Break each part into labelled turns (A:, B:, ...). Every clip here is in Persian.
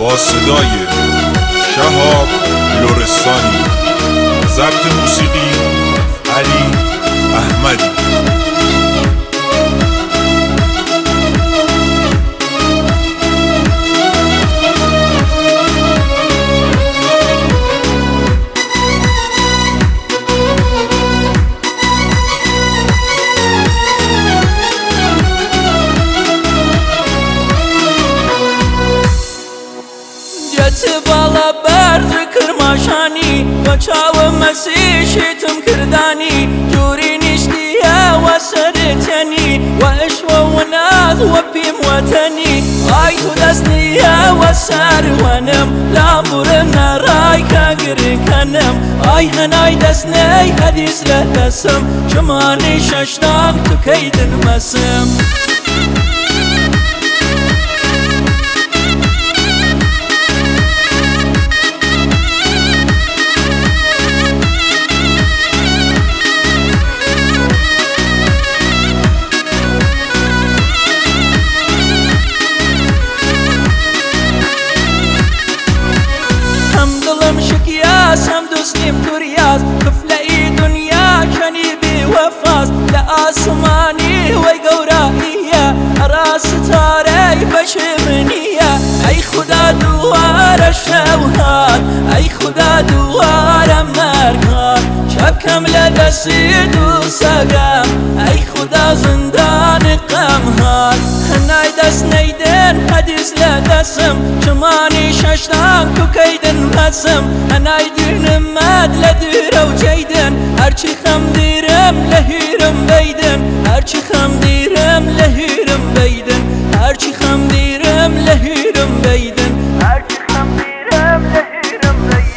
A: با صدای شهاب لرستانی، ضبط موسیقی علی احمدی.
B: بالا برز کرماشانی و چاو مسیشتم کردانی جوری نشتیا و سرتنی و اشو و ناز و بیم وطنی آی تو دستنیا و سرونم لامورنا رای کاگری کنم آی هنای دستنی حدیث لدسم چمانی ششتان تو کیدن مسم هم دوستیم توریاز کفلئی دنیا کنیبی وفاز لآسمانی و گوراییه راس تاری بشمنیه ای خدا دوار شوهات ای خدا دوار مرگات شب کم لدستی دو سگم ای خدا زندان قمهات هنای دست نیدن حدیث لدسم چمانی ششتان تو کیدن مسم هنای دینم مد لدیر و جیدن هرچی خم دیرم لهیرم بیدن هرچی خم دیرم لهیرم بیدن هرچی خم دیرم لهیرم بیدن هرچی خم دیرم لهیرم بیدن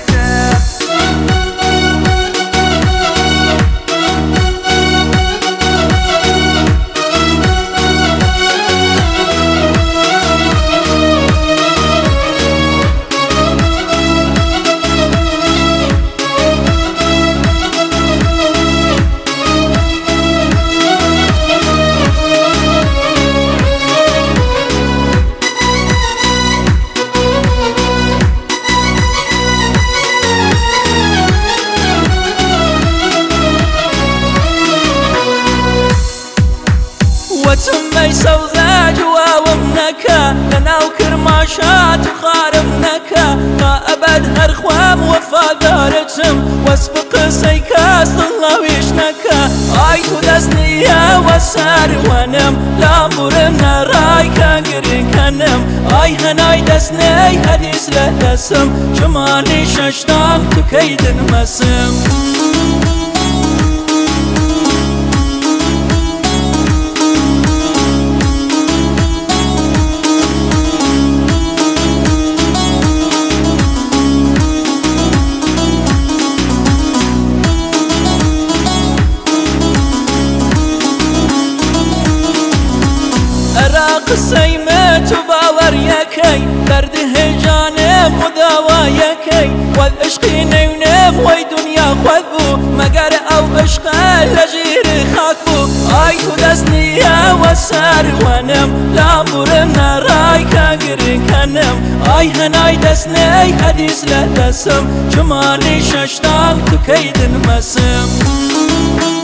B: وتمي سوذا جواوم نكا لناو كرماشات وخارم نكا ما أبد هرخوام وفادارتم واسبق سيكاس الله ويشنكا آي تدسنيا وسار ونم لامورنا راي كاقري كنم آي هناي دسني حديث لدسم شماني ششتان تكيدن مسم قسيمت وباور يكي درد هجانم وداوا يكي والعشق نيونم وي دنيا خذبو مقر او بشقى لجير خاكبو اي تدسنيا وسار ونم لامورنا راي كاقري كنم اي هناي دسني حديث لدسم جماني ششتان تكيدن مسم